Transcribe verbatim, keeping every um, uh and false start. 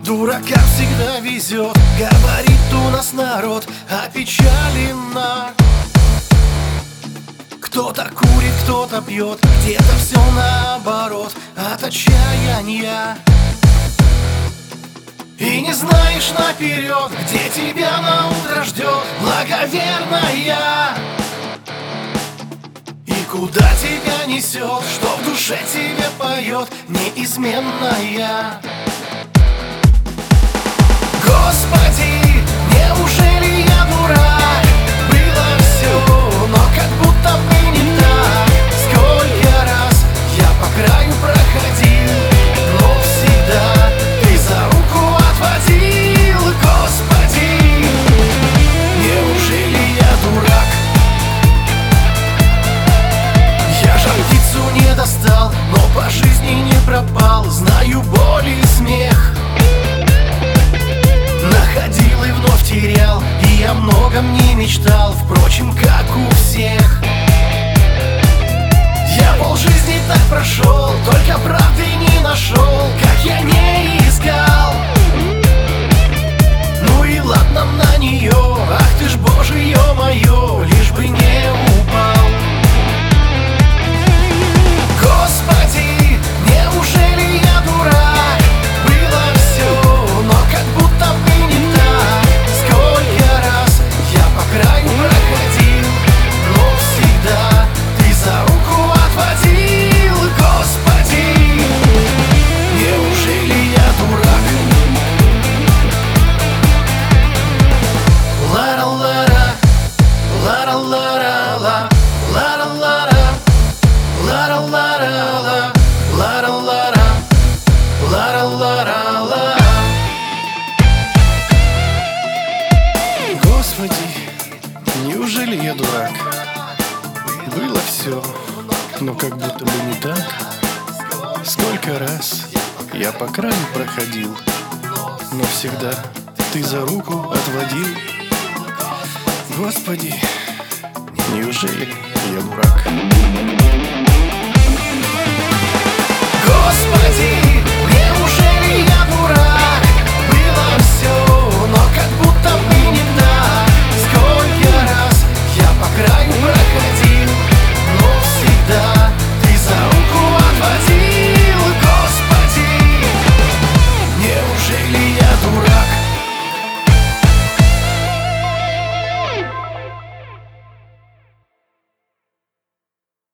Дуракам всегда везет, говорит у нас народ опечаленно. Кто-то курит, кто-то пьет, где-то все наоборот от отчаяния. И не знаешь наперед, где тебя на утро ждет благоверная. И куда тебя несет, что в душе тебе поет неизменная. Господи, неужели я дурак? Было все, но как будто бы не так. Сколько раз я по краю проходил, но всегда ты за руку отводил. Господи, неужели я дурак? Я жар птицу не достал, но по жизни не пропал. Знаю боль и смех, находил и вновь терял, и о многом не мечтал, впрочем, как у всех. Я полжизни так прошел, только правды не нашел, как я не искал. Ну и ладно на нее, ах ты ж Божие мое, лишь бы не упал. Господи, неужели я дурак? Было все, но как будто бы не так. Сколько раз я по краю проходил, но всегда ты за руку отводил. Господи, неужели я дурак? Лара-лара, лара-лара-ла, лара-лара, лара-лара-ла, лара-лара, лара-лара-ла. Господи, неужели я дурак? Было все, но как будто бы не так. Сколько раз я по краю проходил, но всегда ты за руку отводил. Господи, неужели я дурак?